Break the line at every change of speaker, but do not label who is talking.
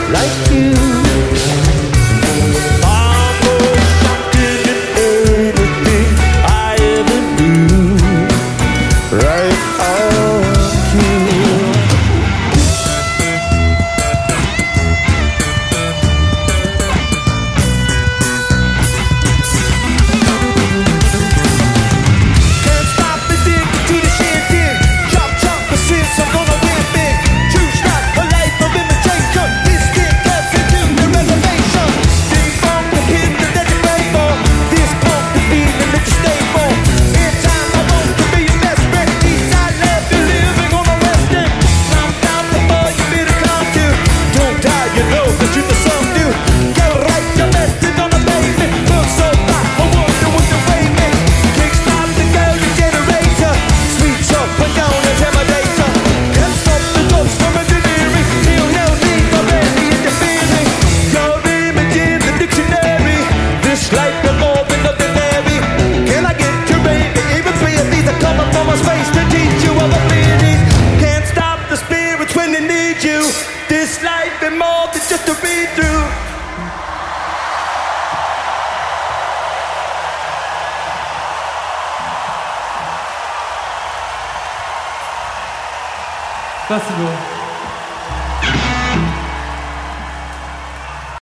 like you. I'm more shocking than anything I ever knew. Right on cue. Can't stop addicted to the shindig. Chop, chop, persist, I'm gonna win big. True shot, a life of imitation. This kid gets into the reservation. Deep from the pit that you pray for. This pump the feeling that you stay for. In time I want to be your best friend. Eastside left you living on a rest end. Knocked out the boy you better come to. Don't die, you know, cause you the some do. Get right, your message on the baby. Look so fly, I wonder what you weigh me. Kickstart the girl, your generator. Sweet up and down and intimidator. Can't stop the thoughts from engineering. Feel no need for any interfering. Your image in the dictionary. This life is more than ordinary. Can I get your baby? Even three of these are coming from a space to teach you all the feelings. Can't stop the spirits when they need you. This life is more than just a read through.
Спасибо.